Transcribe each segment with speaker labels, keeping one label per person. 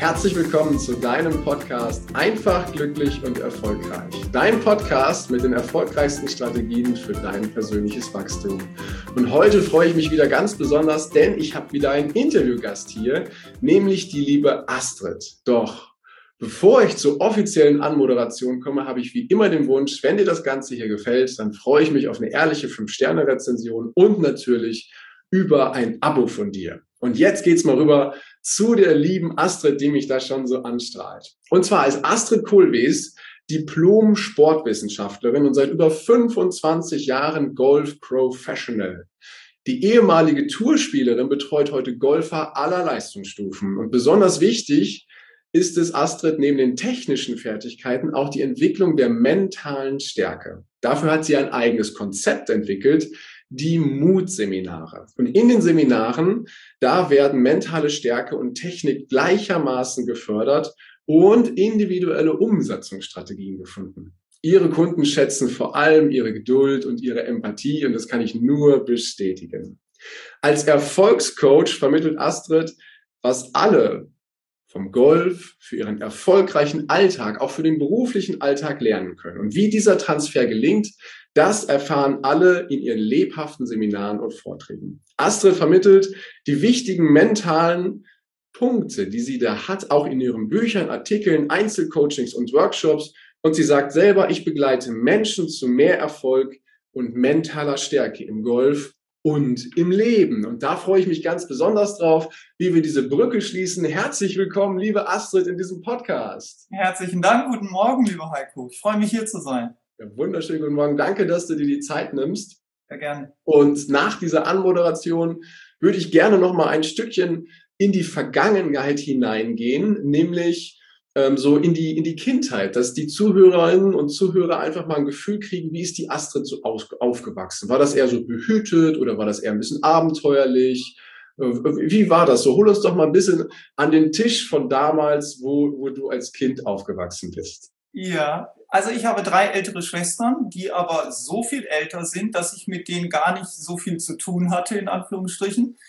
Speaker 1: Herzlich willkommen zu deinem Podcast Einfach, glücklich und erfolgreich. Dein Podcast mit den erfolgreichsten Strategien für dein persönliches Wachstum. Und heute freue ich mich wieder ganz besonders, denn ich habe wieder einen Interviewgast hier, nämlich die liebe Astrid. Doch bevor ich zur offiziellen Anmoderation komme, habe ich wie immer den Wunsch, wenn dir das Ganze hier gefällt, dann freue ich mich auf eine ehrliche 5-Sterne-Rezension und natürlich über ein Abo von dir. Und jetzt geht's mal rüber zu der lieben Astrid, die mich da schon so anstrahlt. Und zwar ist Astrid Kohlwees Diplom-Sportwissenschaftlerin und seit über 25 Jahren Golf-Professional. Die ehemalige Tourspielerin betreut heute Golfer aller Leistungsstufen. Und besonders wichtig ist es Astrid neben den technischen Fertigkeiten auch die Entwicklung der mentalen Stärke. Dafür hat sie ein eigenes Konzept entwickelt, die Mut-Seminare. Und in den Seminaren, da werden mentale Stärke und Technik gleichermaßen gefördert und individuelle Umsetzungsstrategien gefunden. Ihre Kunden schätzen vor allem ihre Geduld und ihre Empathie und das kann ich nur bestätigen. Als Erfolgscoach vermittelt Astrid, was alle vom Golf für ihren erfolgreichen Alltag, auch für den beruflichen Alltag lernen können. Und wie dieser Transfer gelingt, das erfahren alle in ihren lebhaften Seminaren und Vorträgen. Astrid vermittelt die wichtigen mentalen Punkte, die sie da hat, auch in ihren Büchern, Artikeln, Einzelcoachings und Workshops. Und sie sagt selber, ich begleite Menschen zu mehr Erfolg und mentaler Stärke im Golf und im Leben. Und da freue ich mich ganz besonders drauf, wie wir diese Brücke schließen. Herzlich willkommen, liebe Astrid, in diesem Podcast.
Speaker 2: Herzlichen Dank, guten Morgen, lieber Heiko. Ich freue mich, hier zu sein.
Speaker 1: Ja, wunderschönen guten Morgen. Danke, dass du dir die Zeit nimmst.
Speaker 2: Sehr gerne.
Speaker 1: Und nach dieser Anmoderation würde ich gerne noch mal ein Stückchen in die Vergangenheit hineingehen, nämlich so in die Kindheit, dass die Zuhörerinnen und Zuhörer einfach mal ein Gefühl kriegen, wie ist die Astrid so aufgewachsen? War das eher so behütet oder war das eher ein bisschen abenteuerlich? Wie war das so? Hol uns doch mal ein bisschen an den Tisch von damals, wo du als Kind aufgewachsen bist.
Speaker 2: Ja, also ich habe 3 ältere Schwestern, die aber so viel älter sind, dass ich mit denen gar nicht so viel zu tun hatte, in Anführungsstrichen.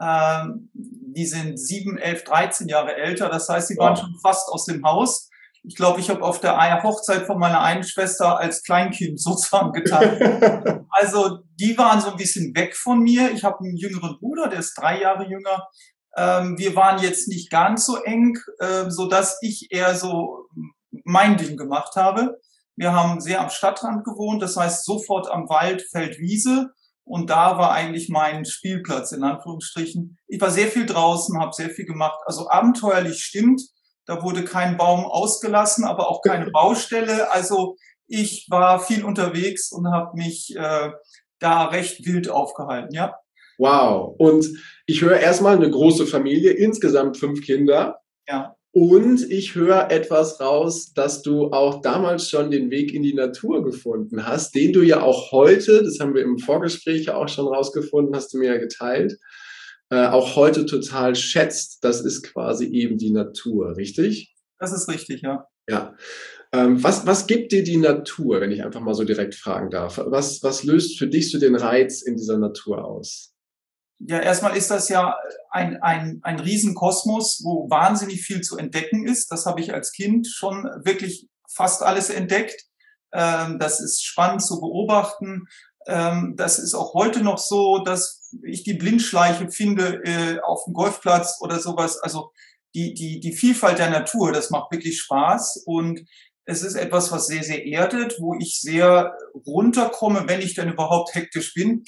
Speaker 2: Die sind 7, 11, 13 Jahre älter. Das heißt, sie waren schon fast aus dem Haus. Ich glaube, ich habe auf der Hochzeit von meiner einen Schwester als Kleinkind sozusagen getan. Also die waren so ein bisschen weg von mir. Ich habe einen jüngeren Bruder, der ist 3 Jahre jünger. Wir waren jetzt nicht ganz so eng, so dass ich eher so mein Ding gemacht habe. Wir haben sehr am Stadtrand gewohnt, das heißt sofort am Wald, Feld, Wiese. Und da war eigentlich mein Spielplatz, in Anführungsstrichen. Ich war sehr viel draußen, habe sehr viel gemacht. Also abenteuerlich stimmt, da wurde kein Baum ausgelassen, aber auch keine Baustelle. Also ich war viel unterwegs und habe mich da recht wild aufgehalten, ja.
Speaker 1: Wow. Und ich höre erstmal eine große Familie, insgesamt 5 Kinder.
Speaker 2: Ja.
Speaker 1: Und ich höre etwas raus, dass du auch damals schon den Weg in die Natur gefunden hast, den du ja auch heute, das haben wir im Vorgespräch ja auch schon rausgefunden, hast du mir ja geteilt, auch heute total schätzt. Das ist quasi eben die Natur, richtig?
Speaker 2: Das ist richtig, ja.
Speaker 1: Ja. Was gibt dir die Natur, wenn ich einfach mal so direkt fragen darf? Was löst für dich so den Reiz in dieser Natur aus?
Speaker 2: Ja, erstmal ist das ja ein Riesenkosmos, wo wahnsinnig viel zu entdecken ist. Das habe ich als Kind schon wirklich fast alles entdeckt. Das ist spannend zu beobachten. Das ist auch heute noch so, dass ich die Blindschleiche finde auf dem Golfplatz oder sowas. Also die Vielfalt der Natur, das macht wirklich Spaß. Und es ist etwas, was sehr, sehr erdet, wo ich sehr runterkomme, wenn ich denn überhaupt hektisch bin.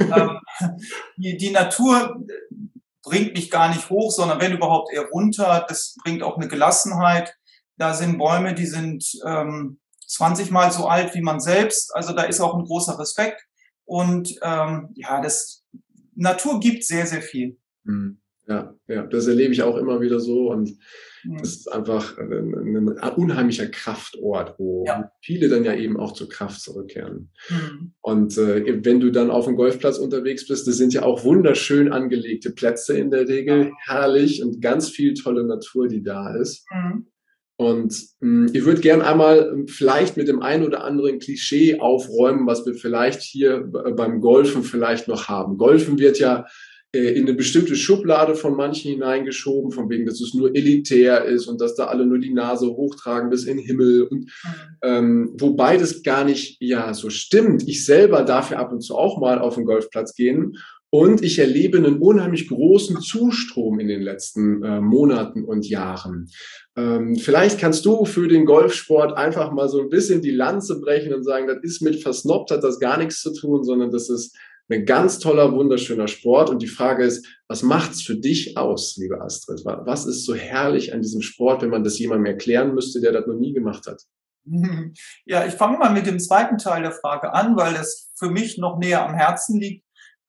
Speaker 2: Die Natur bringt mich gar nicht hoch, sondern wenn überhaupt eher runter. Das bringt auch eine Gelassenheit. Da sind Bäume, die sind 20 Mal so alt wie man selbst. Also da ist auch ein großer Respekt. Und ja, Natur gibt sehr, sehr viel.
Speaker 1: Ja, das erlebe ich auch immer wieder so und das ist einfach ein unheimlicher Kraftort, wo viele dann ja eben auch zur Kraft zurückkehren. Und wenn du dann auf dem Golfplatz unterwegs bist, das sind ja auch wunderschön angelegte Plätze in der Regel, herrlich und ganz viel tolle Natur, die da ist. Und ich würde gern einmal vielleicht mit dem einen oder anderen Klischee aufräumen, was wir vielleicht hier beim Golfen vielleicht noch haben. Golfen wird ja in eine bestimmte Schublade von manchen hineingeschoben, von wegen, dass es nur elitär ist und dass da alle nur die Nase hochtragen bis in den Himmel. Und wobei das gar nicht so stimmt. Ich selber darf ja ab und zu auch mal auf den Golfplatz gehen und ich erlebe einen unheimlich großen Zustrom in den letzten Monaten und Jahren. Vielleicht kannst du für den Golfsport einfach mal so ein bisschen die Lanze brechen und sagen, das ist mit versnobbt, hat das gar nichts zu tun, sondern das ist ein ganz toller, wunderschöner Sport. Und die Frage ist, was macht's für dich aus, liebe Astrid? Was ist so herrlich an diesem Sport, wenn man das jemandem erklären müsste, der das noch nie gemacht hat?
Speaker 2: Ja, ich fange mal mit dem zweiten Teil der Frage an, weil das für mich noch näher am Herzen liegt.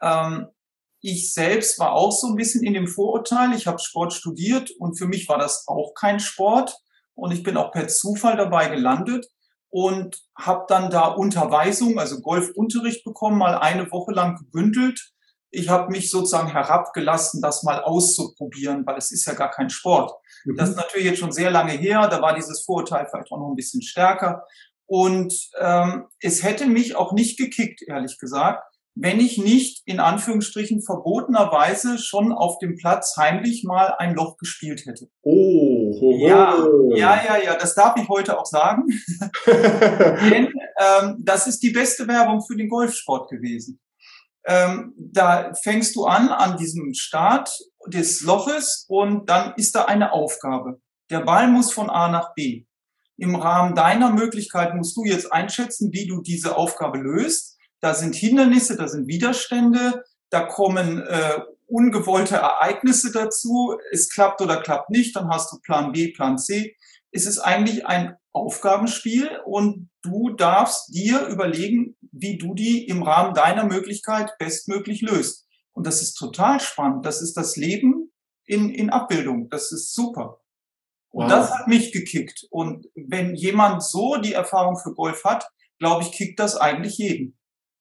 Speaker 2: Ich selbst war auch so ein bisschen in dem Vorurteil. Ich habe Sport studiert und für mich war das auch kein Sport. Und ich bin auch per Zufall dabei gelandet und habe dann da Unterweisung, also Golfunterricht bekommen, mal eine Woche lang gebündelt. Ich habe mich sozusagen herabgelassen, das mal auszuprobieren, weil es ist ja gar kein Sport. Das ist natürlich jetzt schon sehr lange her, da war dieses Vorurteil vielleicht auch noch ein bisschen stärker. Und es hätte mich auch nicht gekickt, ehrlich gesagt, wenn ich nicht in Anführungsstrichen verbotenerweise schon auf dem Platz heimlich mal ein Loch gespielt hätte.
Speaker 1: Oh, ho, ho.
Speaker 2: Ja, das darf ich heute auch sagen. Denn das ist die beste Werbung für den Golfsport gewesen. Da fängst du an diesem Start des Loches und dann ist da eine Aufgabe. Der Ball muss von A nach B. Im Rahmen deiner Möglichkeit musst du jetzt einschätzen, wie du diese Aufgabe löst. Da sind Hindernisse, da sind Widerstände, da kommen ungewollte Ereignisse dazu. Es klappt oder klappt nicht, dann hast du Plan B, Plan C. Es ist eigentlich ein Aufgabenspiel und du darfst dir überlegen, wie du die im Rahmen deiner Möglichkeit bestmöglich löst. Und das ist total spannend. Das ist das Leben in Abbildung. Das ist super. Und
Speaker 1: Wow.
Speaker 2: das hat mich gekickt. Und wenn jemand so die Erfahrung für Golf hat, glaube ich, kickt das eigentlich jeden.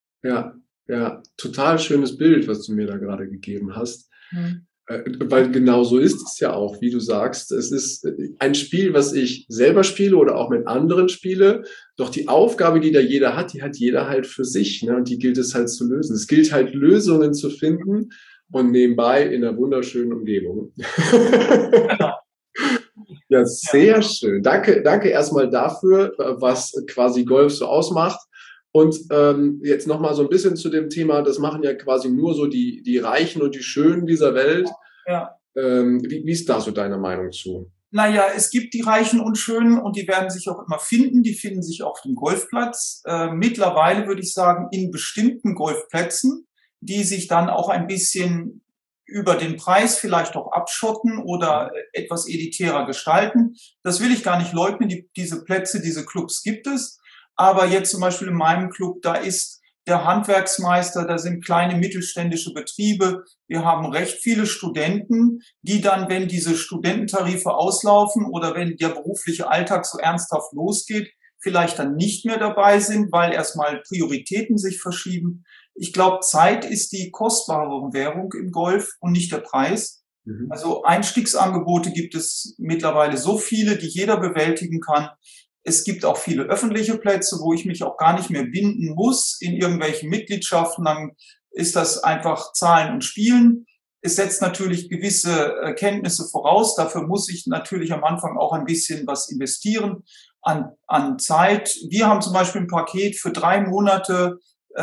Speaker 1: Ja, total schönes Bild, was du mir da gerade gegeben hast. Weil genau so ist es ja auch, wie du sagst. Es ist ein Spiel, was ich selber spiele oder auch mit anderen spiele. Doch die Aufgabe, die da jeder hat, die hat jeder halt für sich, ne? Und die gilt es halt zu lösen. Es gilt halt, Lösungen zu finden und nebenbei in einer wunderschönen Umgebung.
Speaker 2: Genau.
Speaker 1: Ja, sehr schön. Danke erstmal dafür, was quasi Golf so ausmacht. Und jetzt nochmal so ein bisschen zu dem Thema, das machen ja quasi nur so die Reichen und die Schönen dieser Welt.
Speaker 2: Ja.
Speaker 1: Wie ist da so deine Meinung zu?
Speaker 2: Naja, es gibt die Reichen und Schönen und die werden sich auch immer finden. Die finden sich auf dem Golfplatz. Mittlerweile würde ich sagen, in bestimmten Golfplätzen, die sich dann auch ein bisschen über den Preis vielleicht auch abschotten oder etwas elitärer gestalten. Das will ich gar nicht leugnen. Diese Plätze, diese Clubs gibt es. Aber jetzt zum Beispiel in meinem Club, da ist der Handwerksmeister, da sind kleine mittelständische Betriebe. Wir haben recht viele Studenten, die dann, wenn diese Studententarife auslaufen oder wenn der berufliche Alltag so ernsthaft losgeht, vielleicht dann nicht mehr dabei sind, weil erstmal Prioritäten sich verschieben. Ich glaube, Zeit ist die kostbarere Währung im Golf und nicht der Preis. Also Einstiegsangebote gibt es mittlerweile so viele, die jeder bewältigen kann. Es gibt auch viele öffentliche Plätze, wo ich mich auch gar nicht mehr binden muss in irgendwelchen Mitgliedschaften. Dann ist das einfach Zahlen und Spielen. Es setzt natürlich gewisse Kenntnisse voraus. Dafür muss ich natürlich am Anfang auch ein bisschen was investieren an Zeit. Wir haben zum Beispiel ein Paket für 3 Monate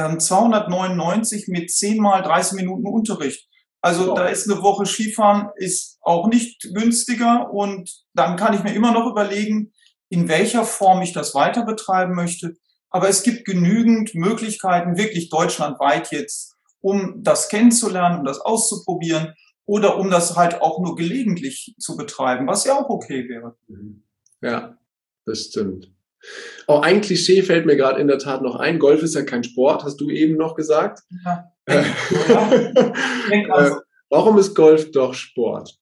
Speaker 2: 299 mit 10 mal 30 Minuten Unterricht. Also da ist eine Woche Skifahren, ist auch nicht günstiger. Und dann kann ich mir immer noch überlegen, in welcher Form ich das weiter betreiben möchte. Aber es gibt genügend Möglichkeiten, wirklich deutschlandweit jetzt, um das kennenzulernen, um das auszuprobieren oder um das halt auch nur gelegentlich zu betreiben, was ja auch okay wäre.
Speaker 1: Ja, das stimmt. Oh, ein Klischee fällt mir gerade in der Tat noch ein. Golf ist ja kein Sport, hast du eben noch gesagt.
Speaker 2: Ja.
Speaker 1: Warum ist Golf doch Sport?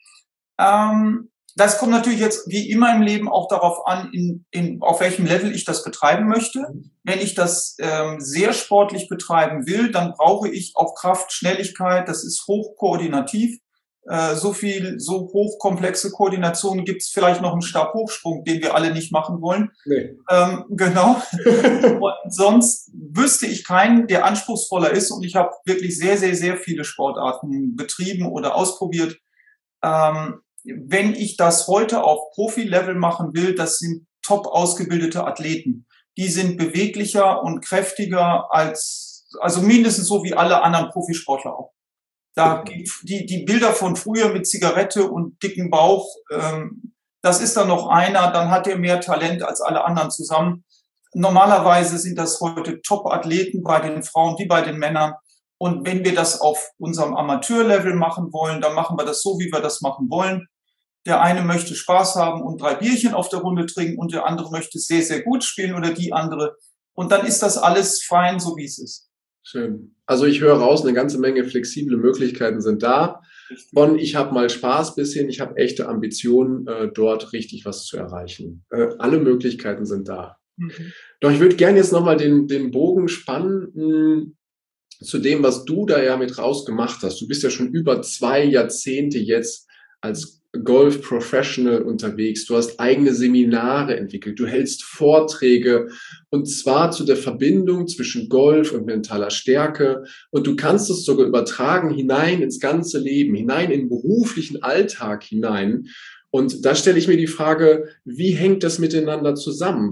Speaker 2: Das kommt natürlich jetzt wie immer im Leben auch darauf an, auf welchem Level ich das betreiben möchte. Wenn ich das sehr sportlich betreiben will, dann brauche ich auch Kraft, Schnelligkeit. Das ist hochkoordinativ. So hochkomplexe Koordinationen gibt es vielleicht noch im Stabhochsprung, den wir alle nicht machen wollen.
Speaker 1: Nee.
Speaker 2: Genau. Und sonst wüsste ich keinen, der anspruchsvoller ist. Und ich habe wirklich sehr, sehr, sehr viele Sportarten betrieben oder ausprobiert. Wenn ich das heute auf Profi-Level machen will, das sind top ausgebildete Athleten. Die sind beweglicher und kräftiger also mindestens so wie alle anderen Profisportler auch. Da die Bilder von früher mit Zigarette und dicken Bauch, das ist dann noch einer, dann hat er mehr Talent als alle anderen zusammen. Normalerweise sind das heute Top-Athleten bei den Frauen wie bei den Männern. Und wenn wir das auf unserem Amateurlevel machen wollen, dann machen wir das so, wie wir das machen wollen. Der eine möchte Spaß haben und 3 Bierchen auf der Runde trinken und der andere möchte sehr, sehr gut spielen oder die andere. Und dann ist das alles fein, so wie es ist.
Speaker 1: Schön. Also ich höre raus, eine ganze Menge flexible Möglichkeiten sind da. Von ich habe mal Spaß bis hin, ich habe echte Ambitionen, dort richtig was zu erreichen. Alle Möglichkeiten sind da. Mhm. Doch ich würde gerne jetzt nochmal den Bogen spannen zu dem, was du da ja mit rausgemacht hast. Du bist ja schon über 2 Jahrzehnte jetzt als Golf Professional unterwegs. Du hast eigene Seminare entwickelt. Du hältst Vorträge und zwar zu der Verbindung zwischen Golf und mentaler Stärke. Und du kannst es sogar übertragen hinein ins ganze Leben, hinein in den beruflichen Alltag hinein. Und da stelle ich mir die Frage, wie hängt das miteinander zusammen?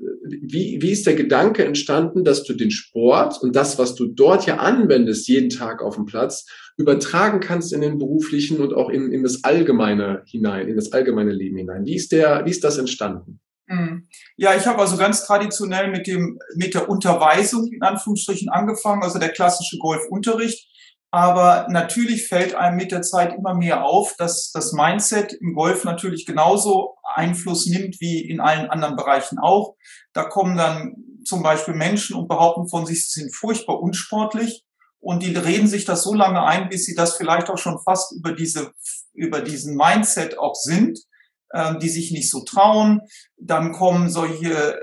Speaker 1: Wie ist der Gedanke entstanden, dass du den Sport und das, was du dort ja anwendest, jeden Tag auf dem Platz, übertragen kannst in den beruflichen und auch in das Allgemeine hinein, in das allgemeine Leben hinein? Wie ist das entstanden?
Speaker 2: Ja, ich habe also ganz traditionell mit der Unterweisung in Anführungsstrichen angefangen, also der klassische Golfunterricht. Aber natürlich fällt einem mit der Zeit immer mehr auf, dass das Mindset im Golf natürlich genauso Einfluss nimmt wie in allen anderen Bereichen auch. Da kommen dann zum Beispiel Menschen und behaupten von sich, sie sind furchtbar unsportlich und die reden sich das so lange ein, bis sie das vielleicht auch schon fast über diesen Mindset auch sind, die sich nicht so trauen. Dann kommen solche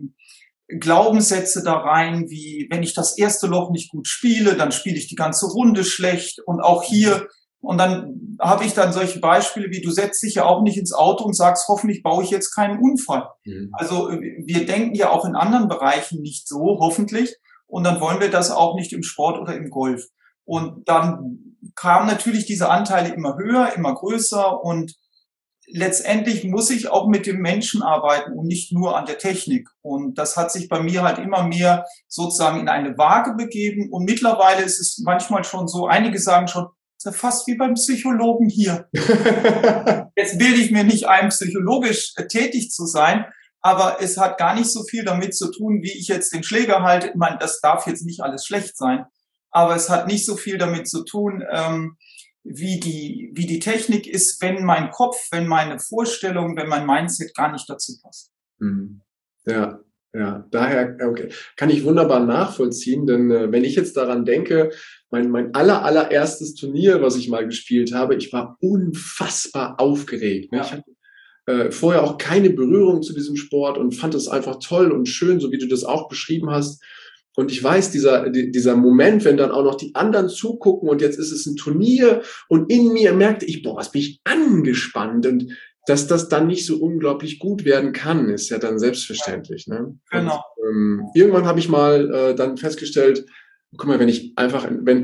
Speaker 2: Glaubenssätze da rein, wie wenn ich das erste Loch nicht gut spiele, dann spiele ich die ganze Runde schlecht und auch hier. Und dann habe ich dann solche Beispiele wie, du setzt dich ja auch nicht ins Auto und sagst, hoffentlich baue ich jetzt keinen Unfall. Mhm. Also wir denken ja auch in anderen Bereichen nicht so, hoffentlich. Und dann wollen wir das auch nicht im Sport oder im Golf. Und dann kamen natürlich diese Anteile immer höher, immer größer und letztendlich muss ich auch mit dem Menschen arbeiten und nicht nur an der Technik. Und das hat sich bei mir halt immer mehr sozusagen in eine Waage begeben. Und mittlerweile ist es manchmal schon so, einige sagen schon, ist ja fast wie beim Psychologen hier. Jetzt bilde ich mir nicht ein, psychologisch tätig zu sein, aber es hat gar nicht so viel damit zu tun, wie ich jetzt den Schläger halte. Ich meine, das darf jetzt nicht alles schlecht sein, aber es hat nicht so viel damit zu tun, wie die Technik ist, wenn mein Kopf, wenn meine Vorstellung, wenn mein Mindset gar nicht dazu passt.
Speaker 1: Ja, daher okay, kann ich wunderbar nachvollziehen, denn wenn ich jetzt daran denke, mein allererstes Turnier, was ich mal gespielt habe, ich war unfassbar aufgeregt. Ja. Ich hatte vorher auch keine Berührung zu diesem Sport und fand es einfach toll und schön, so wie du das auch beschrieben hast. Und ich weiß, dieser Moment, wenn dann auch noch die anderen zugucken und jetzt ist es ein Turnier und in mir merkte ich, was bin ich angespannt und dass das dann nicht so unglaublich gut werden kann, ist ja dann selbstverständlich. Ne?
Speaker 2: Genau.
Speaker 1: Und, irgendwann habe ich mal dann festgestellt, guck mal, wenn ich einfach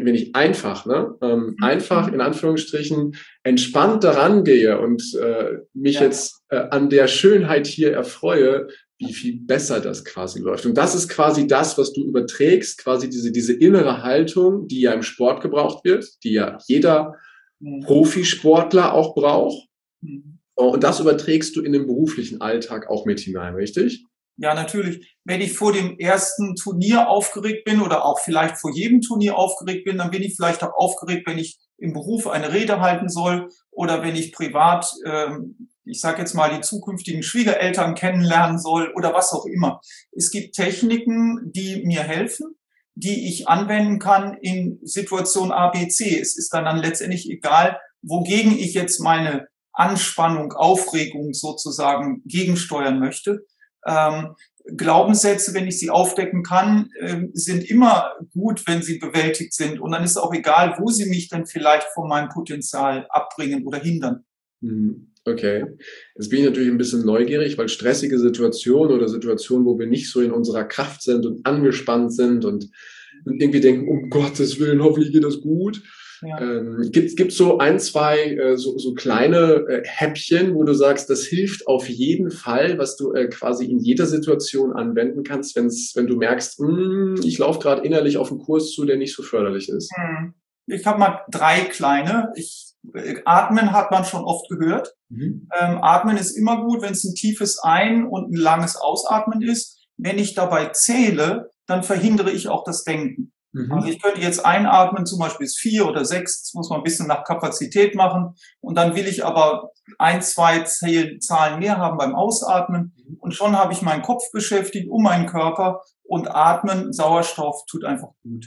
Speaker 1: in Anführungsstrichen entspannt daran gehe und mich jetzt an der Schönheit hier erfreue, wie viel besser das quasi läuft. Und das ist quasi das, was du überträgst, quasi diese innere Haltung, die ja im Sport gebraucht wird, die ja jeder Profisportler auch braucht. Und das überträgst du in den beruflichen Alltag auch mit hinein, richtig?
Speaker 2: Ja, natürlich. Wenn ich vor dem ersten Turnier aufgeregt bin oder auch vielleicht vor jedem Turnier aufgeregt bin, dann bin ich vielleicht auch aufgeregt, wenn ich im Beruf eine Rede halten soll oder wenn ich privat, ich sage jetzt mal, die zukünftigen Schwiegereltern kennenlernen soll oder was auch immer. Es gibt Techniken, die mir helfen, die ich anwenden kann in Situation A, B, C. Es ist dann letztendlich egal, wogegen ich jetzt meine Anspannung, Aufregung sozusagen gegensteuern möchte. Glaubenssätze, wenn ich sie aufdecken kann, sind immer gut, wenn sie bewältigt sind. Und dann ist auch egal, wo sie mich dann vielleicht von meinem Potenzial abbringen oder hindern.
Speaker 1: Okay. Jetzt bin ich natürlich ein bisschen neugierig, weil stressige Situationen oder Situationen, wo wir nicht so in unserer Kraft sind und angespannt sind und irgendwie denken, um Gottes Willen, hoffentlich geht das gut.
Speaker 2: Ja.
Speaker 1: Gibt's so ein, zwei so kleine Häppchen, wo du sagst, das hilft auf jeden Fall, was du quasi in jeder Situation anwenden kannst, wenn du merkst, ich laufe gerade innerlich auf einen Kurs zu, der nicht so förderlich ist?
Speaker 2: Ich habe mal 3 kleine. Atmen hat man schon oft gehört. Atmen ist immer gut, wenn es ein tiefes Ein- und ein langes Ausatmen ist. Wenn ich dabei zähle, dann verhindere ich auch das Denken. Also ich könnte jetzt einatmen, zum Beispiel bis 4 oder 6, das muss man ein bisschen nach Kapazität machen. Und dann will ich aber 1, 2 Zahlen mehr haben beim Ausatmen. Und schon habe ich meinen Kopf beschäftigt, meinen Körper. Und Atmen, Sauerstoff tut einfach gut.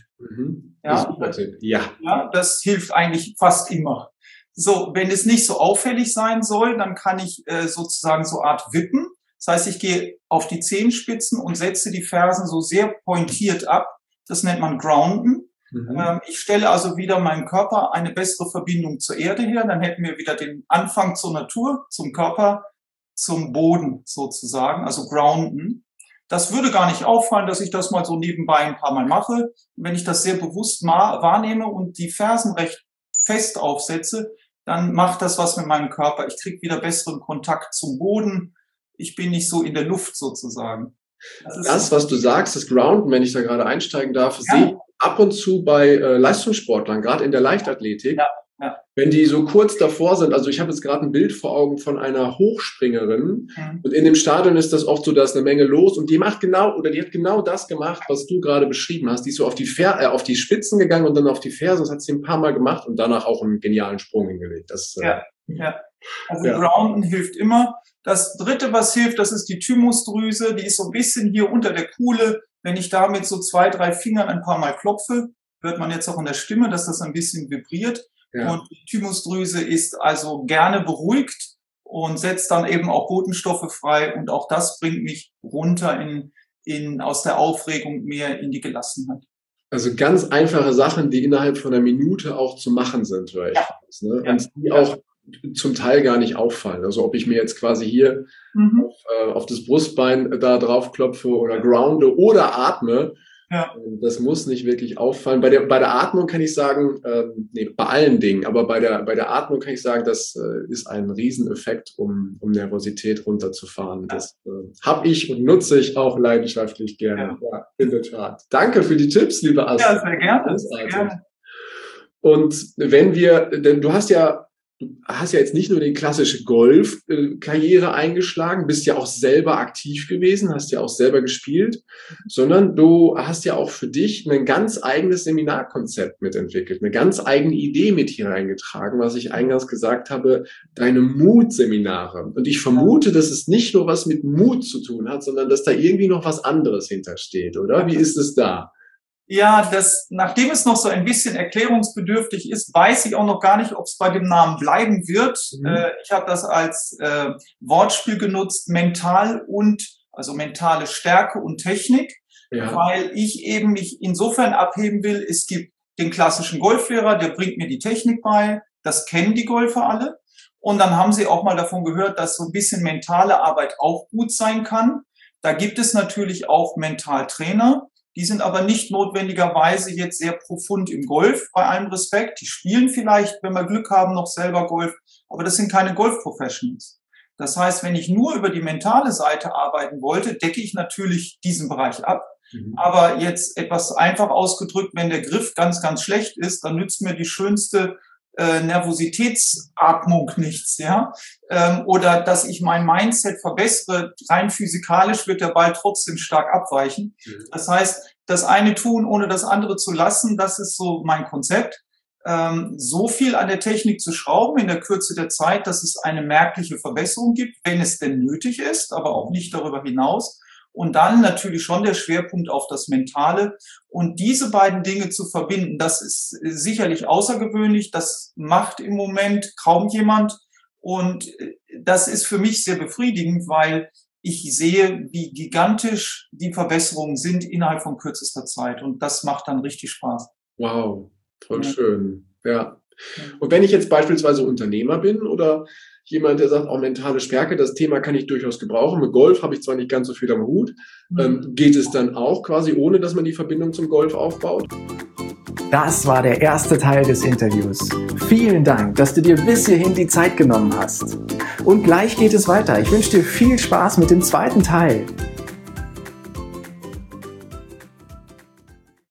Speaker 2: Ja, das hilft eigentlich fast immer. So, wenn es nicht so auffällig sein soll, dann kann ich sozusagen so Art wippen. Das heißt, ich gehe auf die Zehenspitzen und setze die Fersen so sehr pointiert ab. Das nennt man Grounden. Ich stelle also wieder meinem Körper eine bessere Verbindung zur Erde her. Dann hätten wir wieder den Anfang zur Natur, zum Körper, zum Boden sozusagen, also Grounden. Das würde gar nicht auffallen, dass ich das mal so nebenbei ein paar Mal mache. Und wenn ich das sehr bewusst wahrnehme und die Fersen recht fest aufsetze, dann macht das was mit meinem Körper. Ich kriege wieder besseren Kontakt zum Boden. Ich bin nicht so in der Luft sozusagen.
Speaker 1: Das, was du sagst, das Grounden, wenn ich da gerade einsteigen darf, sehe ich ab und zu bei Leistungssportlern, gerade in der Leichtathletik, wenn die so kurz davor sind. Also ich habe jetzt gerade ein Bild vor Augen von einer Hochspringerin und in dem Stadion ist das oft so, da ist eine Menge los und die hat genau das gemacht, was du gerade beschrieben hast. Die ist so auf die Spitzen gegangen und dann auf die Ferse, das hat sie ein paar Mal gemacht und danach auch einen genialen Sprung hingelegt.
Speaker 2: Also Grounden hilft immer. Das dritte, was hilft, das ist die Thymusdrüse. Die ist so ein bisschen hier unter der Kuhle. Wenn ich da mit so 2, 3 Fingern ein paar Mal klopfe, hört man jetzt auch in der Stimme, dass das ein bisschen vibriert. Ja. Und die Thymusdrüse ist also gerne beruhigt und setzt dann eben auch Botenstoffe frei. Und auch das bringt mich runter aus der Aufregung mehr in die Gelassenheit.
Speaker 1: Also ganz einfache Sachen, die innerhalb von einer Minute auch zu machen sind, höre ich. Ne? Und die auch zum Teil gar nicht auffallen. Also ob ich mir jetzt quasi hier auf das Brustbein da drauf klopfe oder grounde oder atme, das muss nicht wirklich auffallen. Bei der Atmung kann ich sagen, bei allen Dingen, aber bei der Atmung kann ich sagen, das ist ein Rieseneffekt, um Nervosität runterzufahren. Das habe ich und nutze ich auch leidenschaftlich gerne. Ja, in der Tat. Danke für die Tipps, liebe Astrid.
Speaker 2: Ja, sehr gerne. Sehr gerne.
Speaker 1: Und denn du hast ja jetzt nicht nur die klassische Golf-Karriere eingeschlagen, bist ja auch selber aktiv gewesen, hast ja auch selber gespielt, sondern du hast ja auch für dich ein ganz eigenes Seminarkonzept mitentwickelt, eine ganz eigene Idee mit hier reingetragen, was ich eingangs gesagt habe, deine Mutseminare. Und ich vermute, dass es nicht nur was mit Mut zu tun hat, sondern dass da irgendwie noch was anderes hintersteht, oder? Wie ist es da?
Speaker 2: Ja, nachdem es noch so ein bisschen erklärungsbedürftig ist, weiß ich auch noch gar nicht, ob es bei dem Namen bleiben wird. Ich habe das als Wortspiel genutzt, also mentale Stärke und Technik, weil ich eben mich insofern abheben will, es gibt den klassischen Golflehrer, der bringt mir die Technik bei, das kennen die Golfer alle. Und dann haben sie auch mal davon gehört, dass so ein bisschen mentale Arbeit auch gut sein kann. Da gibt es natürlich auch Mentaltrainer. Die sind aber nicht notwendigerweise jetzt sehr profund im Golf, bei allem Respekt. Die spielen vielleicht, wenn wir Glück haben, noch selber Golf, aber das sind keine Golf-Professionals. Das heißt, wenn ich nur über die mentale Seite arbeiten wollte, decke ich natürlich diesen Bereich ab. Aber jetzt etwas einfach ausgedrückt, wenn der Griff ganz, ganz schlecht ist, dann nützt mir die schönste Nervositätsatmung nichts, oder dass ich mein Mindset verbessere, rein physikalisch wird der Ball trotzdem stark abweichen. Das heißt, das eine tun, ohne das andere zu lassen, das ist so mein Konzept. So viel an der Technik zu schrauben in der Kürze der Zeit, dass es eine merkliche Verbesserung gibt, wenn es denn nötig ist, aber auch nicht darüber hinaus. Und dann natürlich schon der Schwerpunkt auf das Mentale. Und diese beiden Dinge zu verbinden, das ist sicherlich außergewöhnlich. Das macht im Moment kaum jemand. Und das ist für mich sehr befriedigend, weil ich sehe, wie gigantisch die Verbesserungen sind innerhalb von kürzester Zeit. Und das macht dann richtig Spaß.
Speaker 1: Wow, voll schön. Ja. Und wenn ich jetzt beispielsweise Unternehmer bin oder jemand, der sagt, auch mentale Stärke, das Thema kann ich durchaus gebrauchen. Mit Golf habe ich zwar nicht ganz so viel am Hut. Geht es dann auch quasi, ohne dass man die Verbindung zum Golf aufbaut?
Speaker 3: Das war der erste Teil des Interviews. Vielen Dank, dass du dir bis hierhin die Zeit genommen hast. Und gleich geht es weiter. Ich wünsche dir viel Spaß mit dem zweiten Teil.